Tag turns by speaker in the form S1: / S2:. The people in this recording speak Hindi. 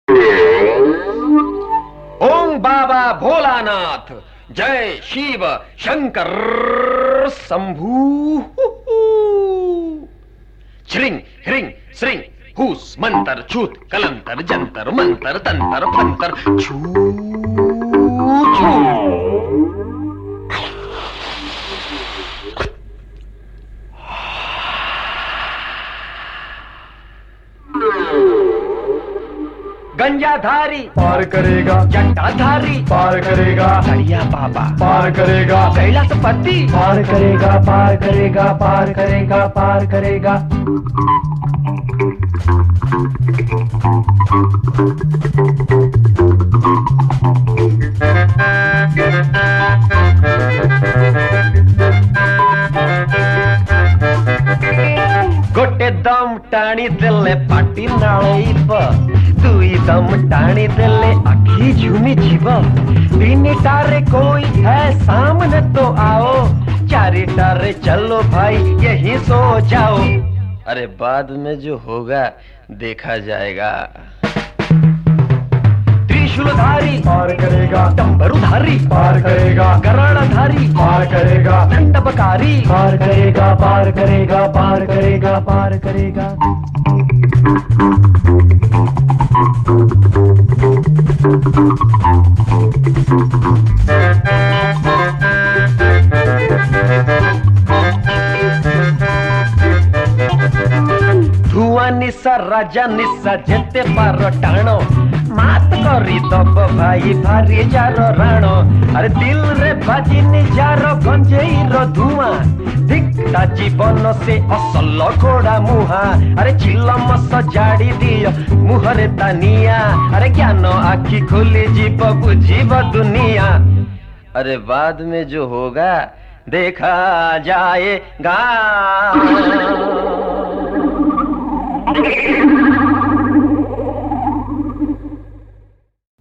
S1: ओम बाबा भोलानाथ, जय शिव शंकर शंभू। श्रिंग ह्रिंग श्रिंग हुस मंतर छूत कलंतर जंतर मंतर तंतर फंतर छू छू। गंजाधारी
S2: पार करेगा,
S1: जटाधारी
S2: पार करेगा,
S1: कड़िया बाबा
S2: पार करेगा,
S1: कैलाशपति
S2: पार करेगा, पार करेगा, पार करेगा, पार करेगा।
S1: गोटे दम टाणी देले पाटी नाळेइब, दुई दम टाणी देले आखी झुमी जीव। तीनटारे कोई है सामने तो आओ, चारिटारे चलो भाई यहीं सो जाओ। अरे बाद में जो होगा देखा जाएगा। त्रिशूलधारी
S2: पार करेगा,
S1: डंबरुधारी
S2: पार करेगा,
S1: गराड़ाधारी
S2: पार करेगा,
S1: दंडबकारी
S2: पार करेगा, पार करेगा, पार करेगा, पार करेगा।
S1: धुआ निशा राजा निशा जेते पार टाणो, मात करी दब भाई भारी जार राण। अरे दिल रे बाजी निजार गंजेई रो धुआं, धिक्ता जीवन से असल घोड़ा मुहा। अरे चिलम सजाड़ी दियो मुहरे तानिया, अरे ज्ञान आखि खोली जीव बुझीब दुनिया। अरे बाद में जो होगा देखा जाएगा।